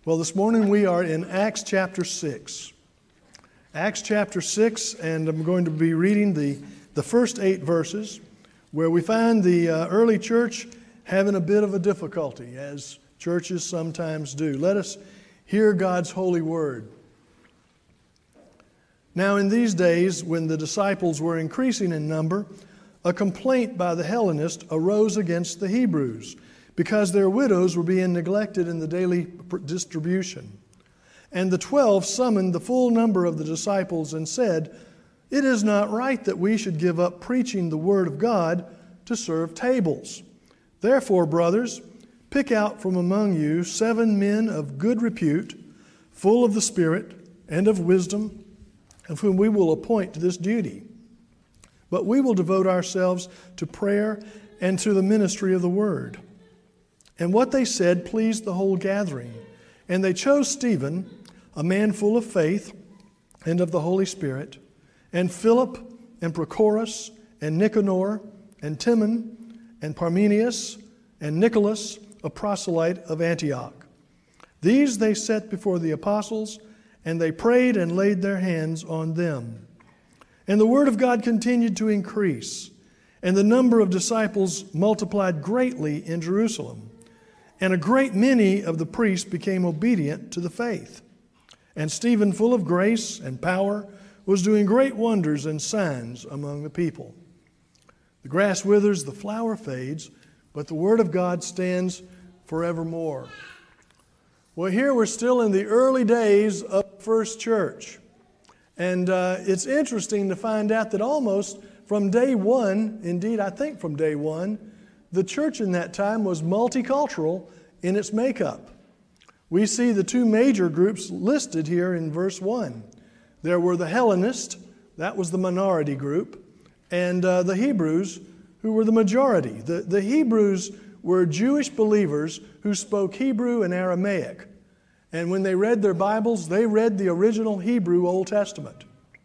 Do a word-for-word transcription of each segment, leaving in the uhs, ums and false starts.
Well, this morning we are in Acts chapter six. Acts chapter six, and I'm going to be reading the, the first eight verses, where we find the uh, early church having a bit of a difficulty, as churches sometimes do. Let us hear God's holy word. Now, in these days, when the disciples were increasing in number, a complaint by the Hellenists arose against the Hebrews, because their widows were being neglected in the daily distribution. And the twelve summoned the full number of the disciples and said, "It is not right that we should give up preaching the word of God to serve tables. Therefore, brothers, pick out from among you seven men of good repute, full of the Spirit and of wisdom, of whom we will appoint to this duty. But we will devote ourselves to prayer and to the ministry of the word." And what they said pleased the whole gathering. And they chose Stephen, a man full of faith and of the Holy Spirit, and Philip and Prochorus and Nicanor and Timon and Parmenius and Nicholas, a proselyte of Antioch. These they set before the apostles, and they prayed and laid their hands on them. And the word of God continued to increase, and the number of disciples multiplied greatly in Jerusalem. And a great many of the priests became obedient to the faith. And Stephen, full of grace and power, was doing great wonders and signs among the people. The grass withers, the flower fades, but the word of God stands forevermore. Well, here we're still in the early days of First Church. And uh, it's interesting to find out that almost from day one, indeed I think from day one, the church in that time was multicultural in its makeup. We see the two major groups listed here in verse one. There were the Hellenists, that was the minority group, and uh, the Hebrews, who were the majority. The, the Hebrews were Jewish believers who spoke Hebrew and Aramaic. And when they read their Bibles, they read the original Hebrew Old Testament.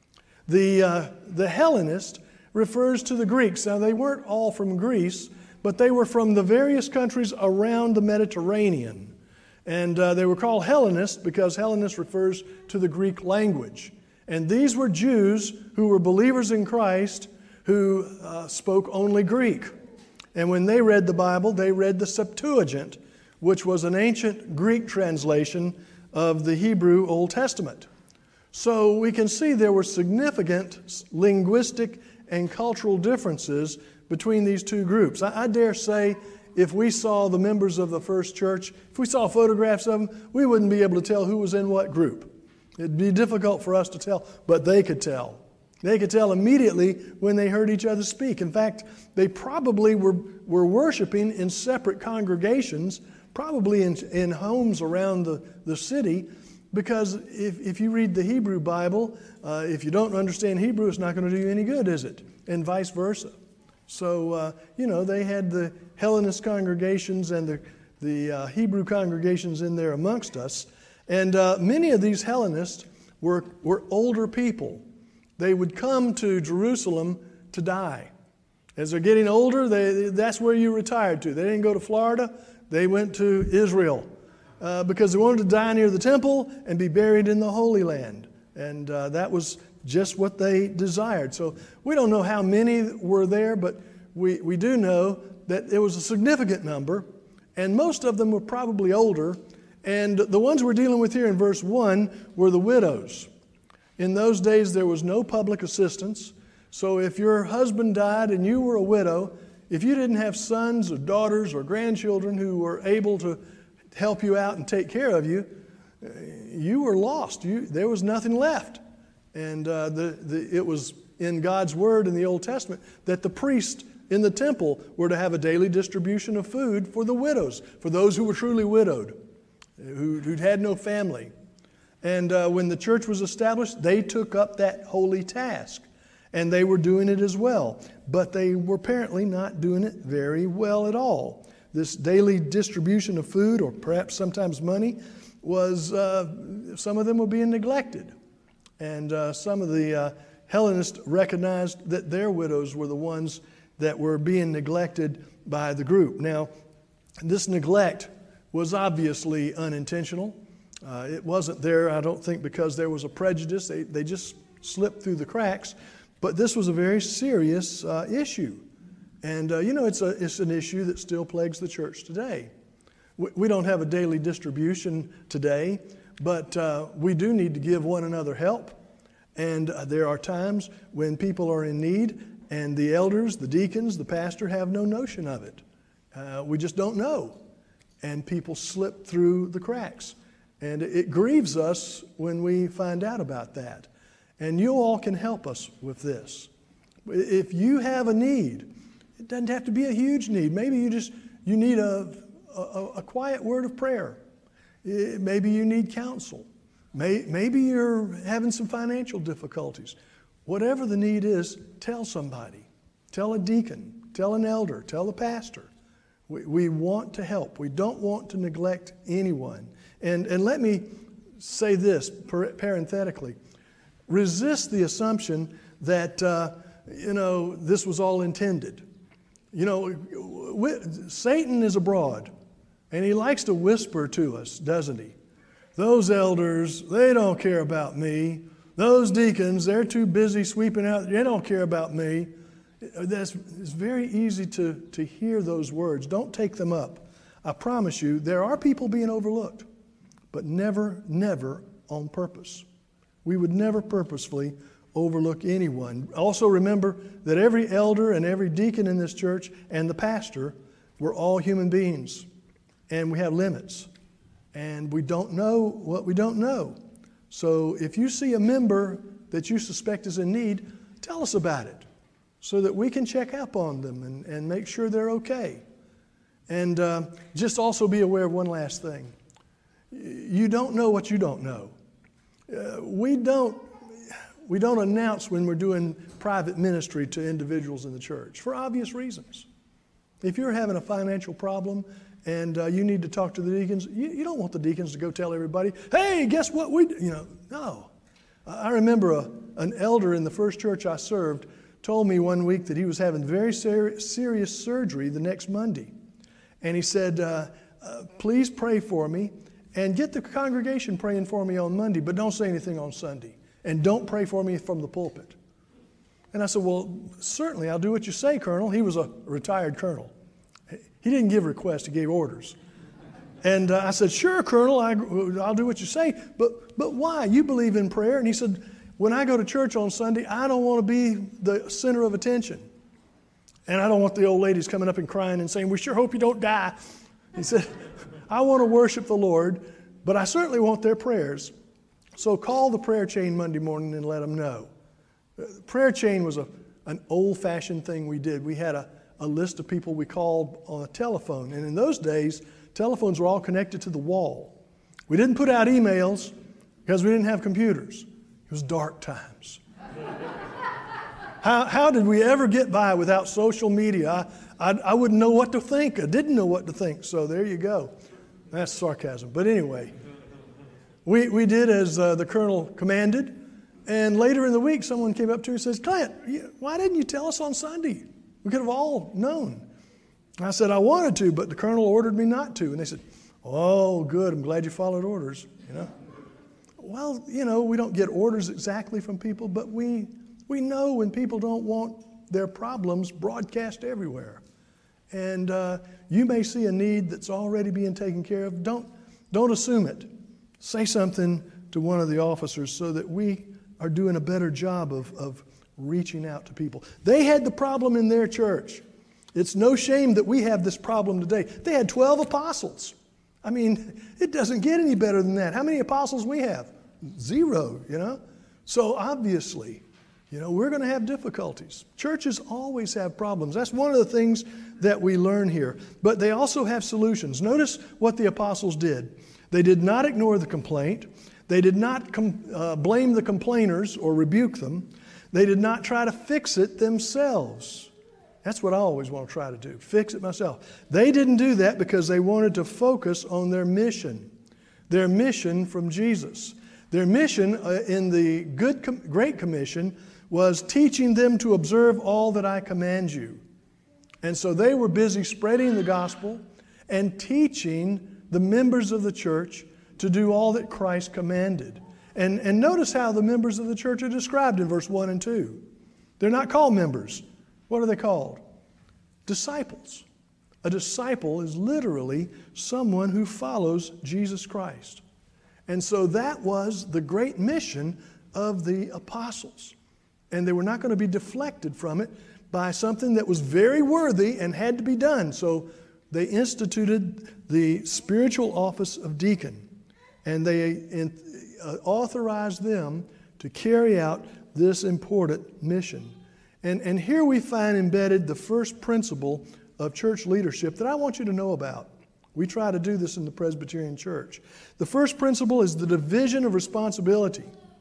The, uh, the Hellenist refers to the Greeks. Now, they weren't all from Greece, but they were from the various countries around the Mediterranean. And uh, they were called Hellenists because Hellenist refers to the Greek language. And these were Jews who were believers in Christ who uh, spoke only Greek. And when they read the Bible, they read the Septuagint, which was an ancient Greek translation of the Hebrew Old Testament. So we can see there were significant linguistic and cultural differences between these two groups. I, I dare say if we saw the members of the first church, if we saw photographs of them, we wouldn't be able to tell who was in what group. It'd be difficult for us to tell, but they could tell. They could tell immediately when they heard each other speak. In fact, they probably were, were worshiping in separate congregations, probably in, in homes around the, the city, because if, if you read the Hebrew Bible, uh, if you don't understand Hebrew, it's not going to do you any good, is it? And vice versa. So, uh, you know, they had the Hellenist congregations and the, the uh, Hebrew congregations in there amongst us. And uh, many of these Hellenists were, were older people. They would come to Jerusalem to die. As they're getting older, they, that's where you retired to. They didn't go to Florida. They went to Israel uh, because they wanted to die near the temple and be buried in the Holy Land. And uh, that was just what they desired. So we don't know how many were there, but we, we do know that it was a significant number, and most of them were probably older. And the ones we're dealing with here in verse one were the widows. In those days, there was no public assistance. So if your husband died and you were a widow, if you didn't have sons or daughters or grandchildren who were able to help you out and take care of you, you were lost. You, there was nothing left. And uh, the, the, it was in God's Word in the Old Testament that the priests in the temple were to have a daily distribution of food for the widows, for those who were truly widowed, who, who'd had no family. And uh, when the church was established, they took up that holy task. And they were doing it as well. But they were apparently not doing it very well at all. This daily distribution of food, or perhaps sometimes money, was, uh, some of them were being neglected. And uh, some of the uh, Hellenists recognized that their widows were the ones that were being neglected by the group. Now, this neglect was obviously unintentional. Uh, it wasn't there, I don't think, because there was a prejudice. They, they just slipped through the cracks. But this was a very serious uh, issue. And, uh, you know, it's, a, it's an issue that still plagues the church today. We, we don't have a daily distribution today, but uh, we do need to give one another help. And uh, there are times when people are in need, and the elders, the deacons, the pastor have no notion of it. Uh, we just don't know. And people slip through the cracks. And it grieves us when we find out about that. And you all can help us with this. If you have a need, it doesn't have to be a huge need. Maybe you just you need a, a, a quiet word of prayer. Maybe you need counsel. Maybe you're having some financial difficulties. Whatever the need is, tell somebody. Tell a deacon. Tell an elder. Tell the pastor. We, we want to help. We don't want to neglect anyone. And, and let me say this parenthetically. Resist the assumption that, uh, you know, this was all intended. You know, Satan is abroad, and he likes to whisper to us, doesn't he? Those elders, they don't care about me. Those deacons, they're too busy sweeping out. They don't care about me. That's, it's very easy to, to hear those words. Don't take them up. I promise you, there are people being overlooked, but never, never on purpose. We would never purposefully overlook anyone. Also remember that every elder and every deacon in this church and the pastor were all human beings, and we have limits. And we don't know what we don't know. So if you see a member that you suspect is in need, tell us about it so that we can check up on them and, and make sure they're okay. And uh, just also be aware of one last thing. You don't know what you don't know. Uh, we don't we don't announce when we're doing private ministry to individuals in the church for obvious reasons. If you're having a financial problem and uh, you need to talk to the deacons, you, you don't want the deacons to go tell everybody, hey, guess what we do? You know, no. I remember a, an elder in the first church I served told me one week that he was having very ser- serious surgery the next Monday. And he said, uh, uh, please pray for me and get the congregation praying for me on Monday, but don't say anything on Sunday. And don't pray for me from the pulpit. And I said, well, certainly I'll do what you say, Colonel. He was a retired colonel. He didn't give requests, he gave orders. And uh, I said, sure, Colonel, I, I'll do what you say, but, but why? You believe in prayer. And he said, when I go to church on Sunday, I don't want to be the center of attention. And I don't want the old ladies coming up and crying and saying, we sure hope you don't die. He said, I want to worship the Lord, but I certainly want their prayers. So call the prayer chain Monday morning and let them know. The prayer chain was a, an old-fashioned thing we did. We had a, a list of people we called on a telephone. And in those days, telephones were all connected to the wall. We didn't put out emails because we didn't have computers. It was dark times. how, how did we ever get by without social media? I, I, I wouldn't know what to think. I didn't know what to think. So there you go. That's sarcasm. But anyway, we, we did as uh, the colonel commanded. And later in the week, someone came up to me and says, Clint, why didn't you tell us on Sunday? We could have all known. I said, I wanted to, but the colonel ordered me not to. And they said, oh, good, I'm glad you followed orders, you know. Well, you know, we don't get orders exactly from people, but we we know when people don't want their problems broadcast everywhere. And uh, you may see a need that's already being taken care of. Don't, don't assume it. Say something to one of the officers so that we are doing a better job of, of reaching out to people. They had the problem in their church. It's no shame that we have this problem today. They had twelve apostles. I mean, it doesn't get any better than that. How many apostles we have? Zero, you know? So obviously, you know, we're going to have difficulties. Churches always have problems. That's one of the things that we learn here. But they also have solutions. Notice what the apostles did. They did not ignore the complaint. They did not com- uh, blame the complainers or rebuke them. They did not try to fix it themselves. That's what I always want to try to do, fix it myself. They didn't do that because they wanted to focus on their mission, their mission from Jesus. Their mission uh, in the good com- Great Commission was teaching them to observe all that I command you. And so they were busy spreading the gospel and teaching the members of the church to do all that Christ commanded. And, and notice how the members of the church are described in verse one and two. They're not called members. What are they called? Disciples. A disciple is literally someone who follows Jesus Christ. And so that was the great mission of the apostles. And they were not going to be deflected from it by something that was very worthy and had to be done. So they instituted the spiritual office of deacon. And they in, uh, authorized them to carry out this important mission. And, and here we find embedded the first principle of church leadership that I want you to know about. We try to do this in the Presbyterian Church. The first principle is the division of responsibility.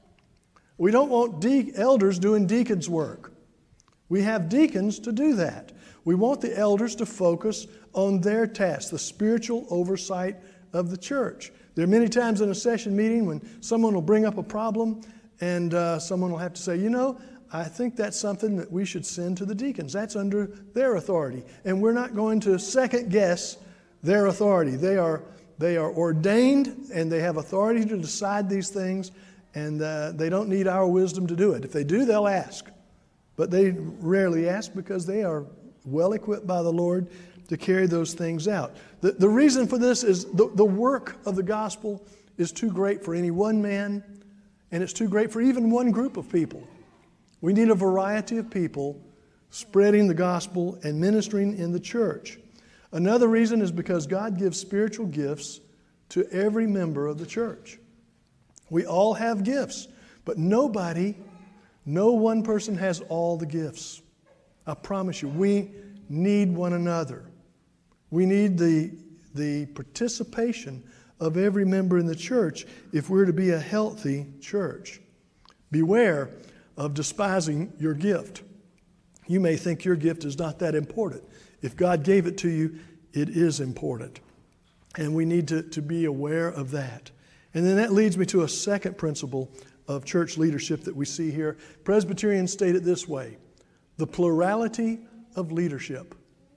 We don't want de- elders doing deacons' work. We have deacons to do that. We want the elders to focus on their task, the spiritual oversight of the church. There are many times in a session meeting when someone will bring up a problem and uh, someone will have to say, you know, I think that's something that we should send to the deacons. That's under their authority. And we're not going to second guess their authority. They are, they are ordained and they have authority to decide these things, and uh, they don't need our wisdom to do it. If they do, they'll ask. But they rarely ask because they are well equipped by the Lord to carry those things out. The, the reason for this is the, the work of the gospel is too great for any one man, and it's too great for even one group of people. We need a variety of people spreading the gospel and ministering in the church. Another reason is because God gives spiritual gifts to every member of the church. We all have gifts, but nobody, no one person has all the gifts. I promise you, we need one another. We need the, the participation of every member in the church if we're to be a healthy church. Beware of despising your gift. You may think your gift is not that important. If God gave it to you, it is important. And we need to, to be aware of that. And then that leads me to a second principle of church leadership that we see here. Presbyterians state it this way: the plurality of leadership.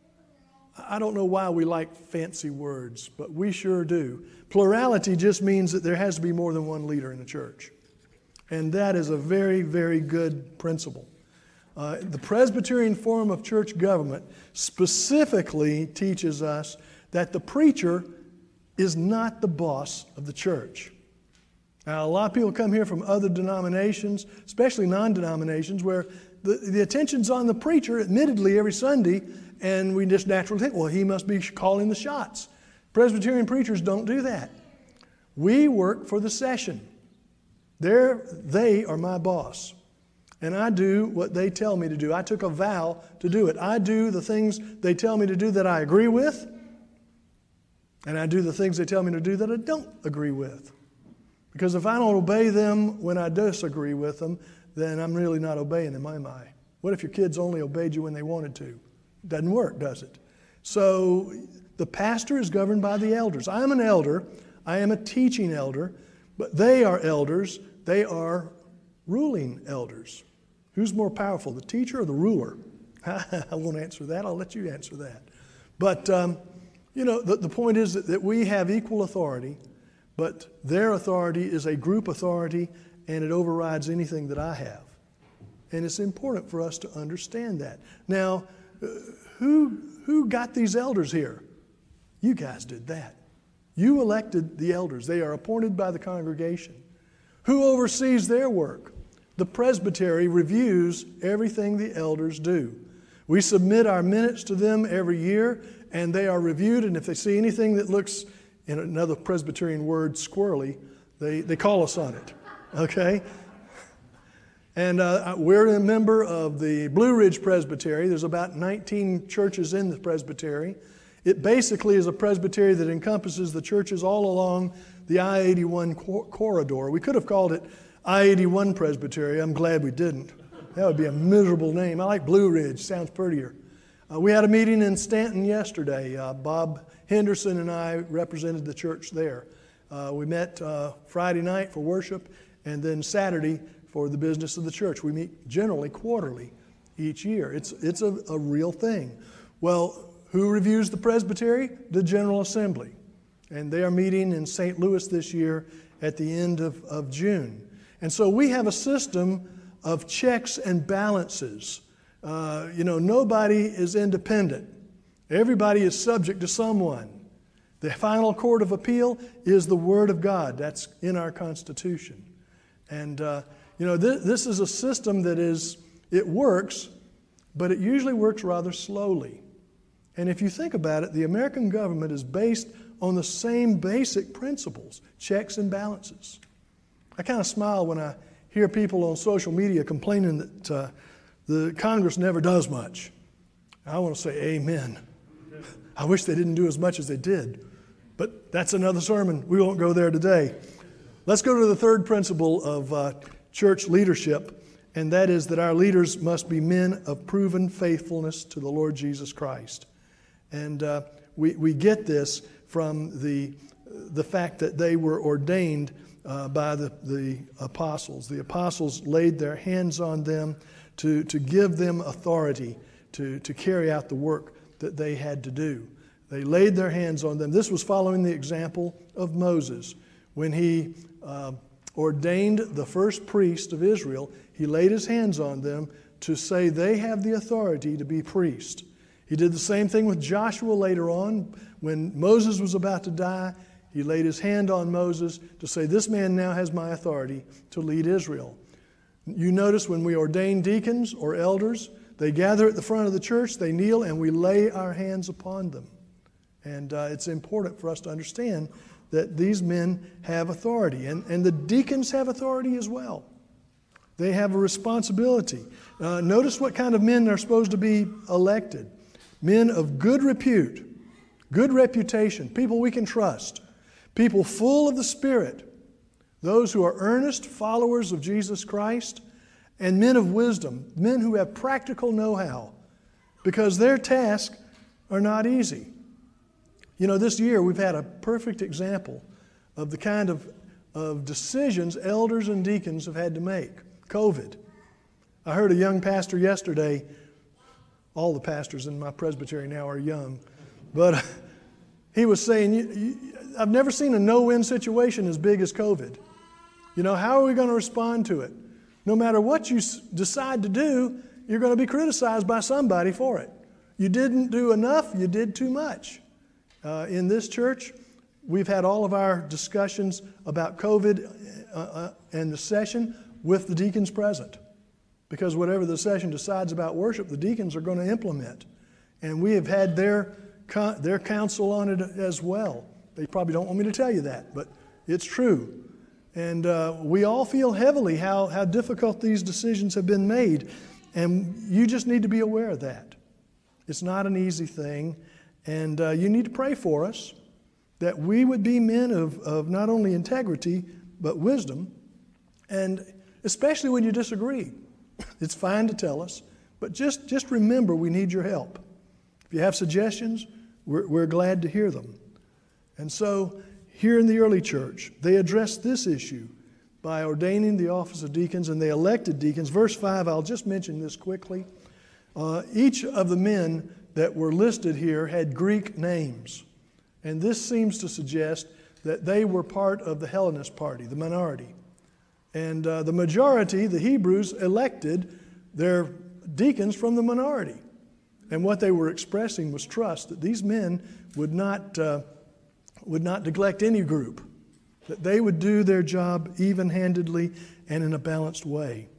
I don't know why we like fancy words, but we sure do. Plurality just means that there has to be more than one leader in the church. And that is a very, very good principle. Uh, the Presbyterian form of church government specifically teaches us that the preacher is not the boss of the church. Now, a lot of people come here from other denominations, especially non-denominations, where the, the attention's on the preacher, admittedly, every Sunday, and we just naturally think, well, he must be calling the shots. Presbyterian preachers don't do that. We work for the session. They're, they are my boss. And I do what they tell me to do. I took a vow to do it. I do the things they tell me to do that I agree with, and I do the things they tell me to do that I don't agree with. Because if I don't obey them when I disagree with them, then I'm really not obeying them, am I? What if your kids only obeyed you when they wanted to? Doesn't work, does it? So the pastor is governed by the elders. I am an elder. I am a teaching elder. But they are elders. They are ruling elders. Who's more powerful, the teacher or the ruler? I won't answer that. I'll let you answer that. But, um, you know, the, the point is that, that we have equal authority, but their authority is a group authority, and it overrides anything that I have. And it's important for us to understand that. Now, uh, who, who got these elders here? You guys did that. You elected the elders. They are appointed by the congregation. Who oversees their work? The presbytery reviews everything the elders do. We submit our minutes to them every year, and they are reviewed, and if they see anything that looks, in another Presbyterian word, squirrely, they, they call us on it, okay? And uh, we're a member of the Blue Ridge Presbytery. There's about nineteen churches in the presbytery. It basically is a presbytery that encompasses the churches all along the I eighty-one cor- corridor. We could have called it I eighty-one Presbytery. I'm glad we didn't. That would be a miserable name. I like Blue Ridge. Sounds prettier. Uh, we had a meeting in Stanton yesterday. Uh, Bob Henderson and I represented the church there. Uh, we met uh, Friday night for worship, and then Saturday for the business of the church. We meet generally quarterly each year. It's, it's a, a real thing. Well, who reviews the presbytery? The General Assembly. And they are meeting in Saint Louis this year at the end of, of June. And so we have a system of checks and balances. Uh, you know, nobody is independent. Everybody is subject to someone. The final court of appeal is the Word of God. That's in our Constitution. And, uh, you know, th- this is a system that is, it works, but it usually works rather slowly. And if you think about it, the American government is based on the same basic principles, checks and balances. I kind of smile when I hear people on social media complaining that uh, the Congress never does much. I want to say amen. I wish they didn't do as much as they did. But that's another sermon. We won't go there today. Let's go to the third principle of uh, church leadership, and that is that our leaders must be men of proven faithfulness to the Lord Jesus Christ. And uh, we, we get this from the, the fact that they were ordained uh, by the, the apostles. The apostles laid their hands on them to, to give them authority to, to carry out the work that they had to do. They laid their hands on them. This was following the example of Moses. When he uh, ordained the first priest of Israel, he laid his hands on them to say they have the authority to be priests. He did the same thing with Joshua later on. When Moses was about to die, he laid his hand on Moses to say, this man now has my authority to lead Israel. You notice when we ordain deacons or elders, they gather at the front of the church, they kneel, and we lay our hands upon them. And uh, it's important for us to understand that these men have authority. And, and the deacons have authority as well. They have a responsibility. Uh, notice what kind of men are supposed to be elected. Men of good repute, good reputation, people we can trust, people full of the Spirit, those who are earnest followers of Jesus Christ, and men of wisdom, men who have practical know-how, because their tasks are not easy. You know, this year we've had a perfect example of the kind of, of decisions elders and deacons have had to make. COVID. I heard a young pastor yesterday. All the pastors in my presbytery now are young. But he was saying, you, you, I've never seen a no-win situation as big as COVID. You know, how are we going to respond to it? No matter what you s- decide to do, you're going to be criticized by somebody for it. You didn't do enough, you did too much. Uh, in this church, we've had all of our discussions about COVID uh, uh, and the session with the deacons present. Because whatever the session decides about worship, the deacons are going to implement. And we have had their, their counsel on it as well. They probably don't want me to tell you that, but it's true. And uh, we all feel heavily how, how difficult these decisions have been made. And you just need to be aware of that. It's not an easy thing. And uh, you need to pray for us that we would be men of, of not only integrity, but wisdom. And especially when you disagree. It's fine to tell us, but just, just remember we need your help. If you have suggestions, we're, we're glad to hear them. And so here in the early church, they addressed this issue by ordaining the office of deacons, and they elected deacons. Verse five, I'll just mention this quickly. Uh, each of the men that were listed here had Greek names. And this seems to suggest that they were part of the Hellenist party, the minority. And uh, the majority, the Hebrews, elected their deacons from the minority. And what they were expressing was trust that these men would not, uh, would not neglect any group, that they would do their job even-handedly and in a balanced way.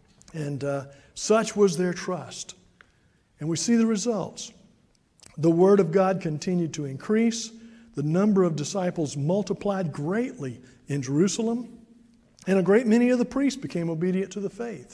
And uh, such was their trust. And we see the results. The Word of God continued to increase. The number of disciples multiplied greatly in Jerusalem. And a great many of the priests became obedient to the faith.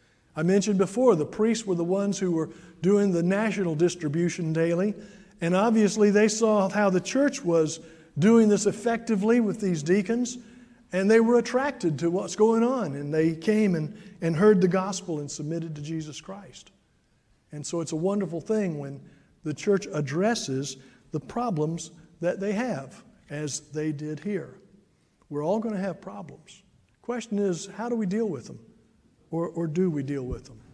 I mentioned before, the priests were the ones who were doing the national distribution daily. And obviously they saw how the church was doing this effectively with these deacons. And they were attracted to what's going on. And they came and, and heard the gospel and submitted to Jesus Christ. And so it's a wonderful thing when the church addresses the problems that they have, as they did here. We're all going to have problems. Question is, how do we deal with them? Or, or do we deal with them?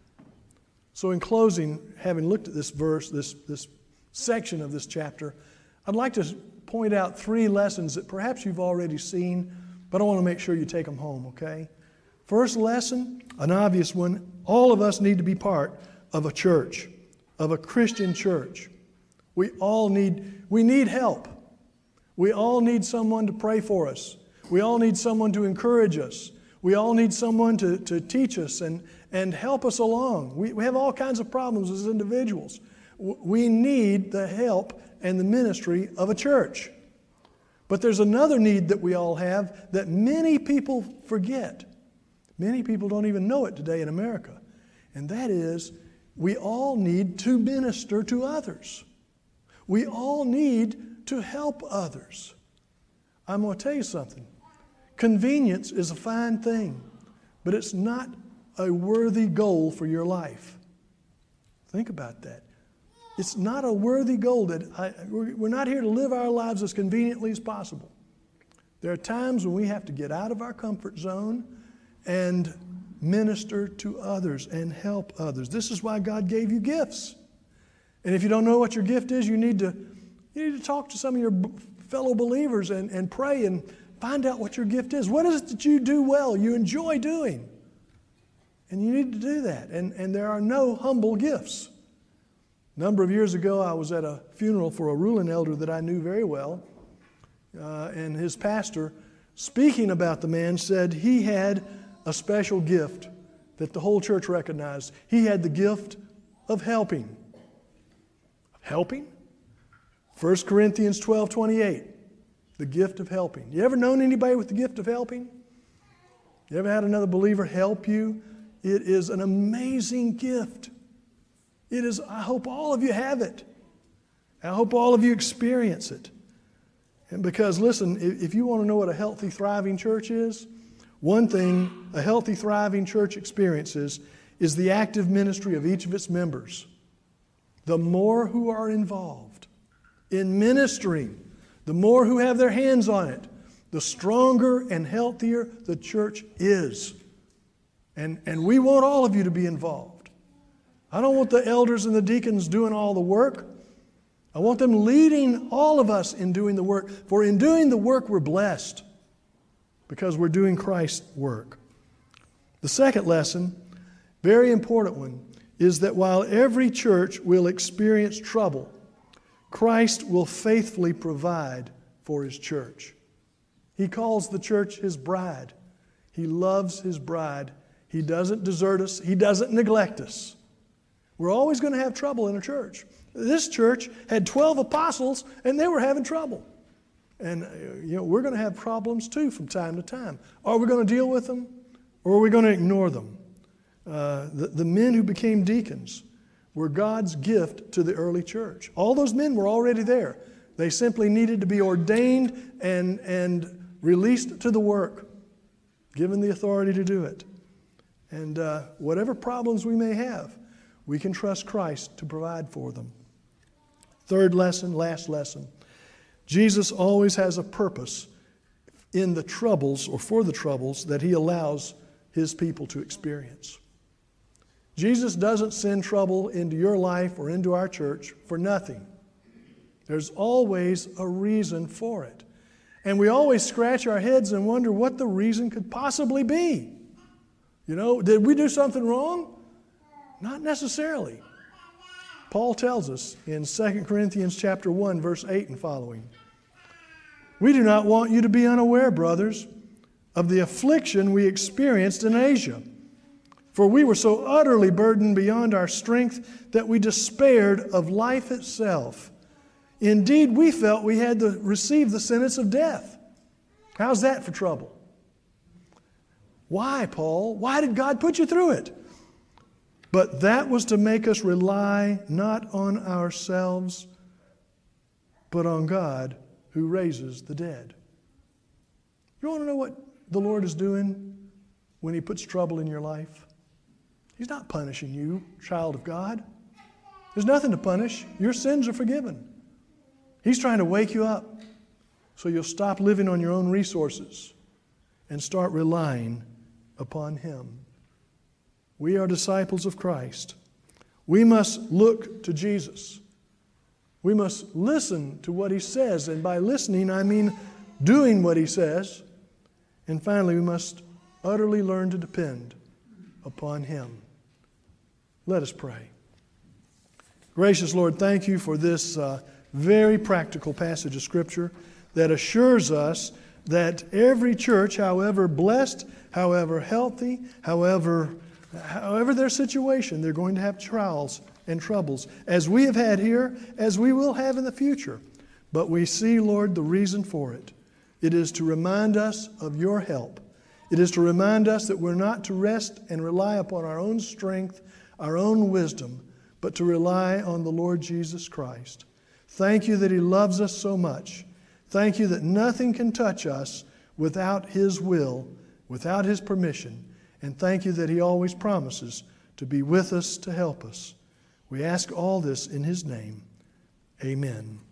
So in closing, having looked at this verse, this, this section of this chapter, I'd like to point point out three lessons that perhaps you've already seen, but I want to make sure you take them home, okay? First lesson, an obvious one, all of us need to be part of a church, of a Christian church. We all need, we need help. We all need someone to pray for us. We all need someone to encourage us. We all need someone to, to teach us and, and help us along. We, we have all kinds of problems as individuals. We need the help and the ministry of a church. But there's another need that we all have that many people forget. Many people don't even know it today in America. And that is, we all need to minister to others. We all need to help others. I'm going to tell you something. Convenience is a fine thing, but it's not a worthy goal for your life. Think about that. It's not a worthy goal. That I, we're not here to live our lives as conveniently as possible. There are times when we have to get out of our comfort zone and minister to others and help others. This is why God gave you gifts. And if you don't know what your gift is, you need to, you need to talk to some of your fellow believers and, and pray and find out what your gift is. What is it that you do well, you enjoy doing? And you need to do that. And, and there are no humble gifts. A number of years ago, I was at a funeral for a ruling elder that I knew very well. Uh, and his pastor, speaking about the man, said he had a special gift that the whole church recognized. He had the gift of helping. Helping? First Corinthians twelve twenty-eight. The gift of helping. You ever known anybody with the gift of helping? You ever had another believer help you? It is an amazing gift. It is, I hope all of you have it. I hope all of you experience it. And because, listen, if you want to know what a healthy, thriving church is, one thing a healthy, thriving church experiences is the active ministry of each of its members. The more who are involved in ministering, the more who have their hands on it, the stronger and healthier the church is. And, and we want all of you to be involved. I don't want the elders and the deacons doing all the work. I want them leading all of us in doing the work. For in doing the work, we're blessed because we're doing Christ's work. The second lesson, very important one, is that while every church will experience trouble, Christ will faithfully provide for His church. He calls the church His bride. He loves His bride. He doesn't desert us. He doesn't neglect us. We're always going to have trouble in a church. This church had twelve apostles, and they were having trouble. And you know, we're going to have problems too from time to time. Are we going to deal with them, or are we going to ignore them? Uh, the, the men who became deacons were God's gift to the early church. All those men were already there. They simply needed to be ordained and, and released to the work, given the authority to do it. And uh, whatever problems we may have, we can trust Christ to provide for them. Third lesson, last lesson. Jesus always has a purpose in the troubles or for the troubles that He allows His people to experience. Jesus doesn't send trouble into your life or into our church for nothing. There's always a reason for it. And we always scratch our heads and wonder what the reason could possibly be. You know, did we do something wrong? Not necessarily. Paul tells us in Second Corinthians chapter one, verse eight and following, "We do not want you to be unaware, brothers, of the affliction we experienced in Asia. For we were so utterly burdened beyond our strength that we despaired of life itself. Indeed, we felt we had to receive the sentence of death." How's that for trouble? Why, Paul? Why did God put you through it? "But that was to make us rely not on ourselves, but on God who raises the dead." You want to know what the Lord is doing when He puts trouble in your life? He's not punishing you, child of God. There's nothing to punish. Your sins are forgiven. He's trying to wake you up so you'll stop living on your own resources and start relying upon Him. We are disciples of Christ. We must look to Jesus. We must listen to what He says, and by listening, I mean doing what He says. And finally, we must utterly learn to depend upon Him. Let us pray. Gracious Lord, thank You for this uh, very practical passage of Scripture that assures us that every church, however blessed, however healthy, however, however their situation, they're going to have trials and troubles, as we have had here, as we will have in the future. But we see, Lord, the reason for it. It is to remind us of Your help. It is to remind us that we're not to rest and rely upon our own strength, our own wisdom, but to rely on the Lord Jesus Christ. Thank You that He loves us so much. Thank You that nothing can touch us without His will, without His permission. And thank You that He always promises to be with us, to help us. We ask all this in His name. Amen.